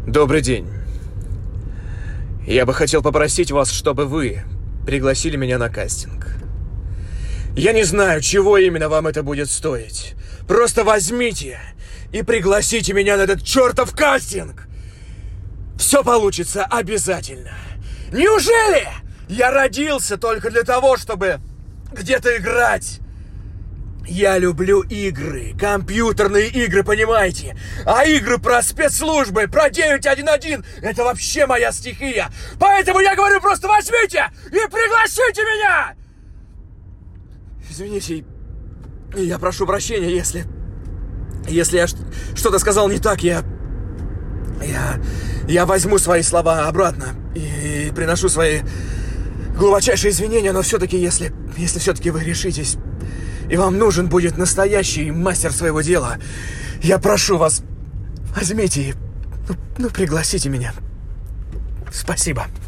Добрый день. Я бы хотел попросить вас, чтобы вы пригласили меня на кастинг. Я не знаю, чего именно вам это будет стоить. Просто возьмите и пригласите меня на этот чертов кастинг. Все получится обязательно. Неужели я родился только для того, чтобы где-то играть? Я люблю игры, компьютерные игры, понимаете? А игры про спецслужбы, про 911 — это вообще моя стихия. Поэтому я говорю, просто возьмите и пригласите меня! Извините, я прошу прощения, если я что-то сказал не так, я возьму свои слова обратно и приношу свои глубочайшие извинения, но все-таки, если все-таки вы решитесь, и вам нужен будет настоящий мастер своего дела, я прошу вас, возьмите и пригласите меня. Спасибо.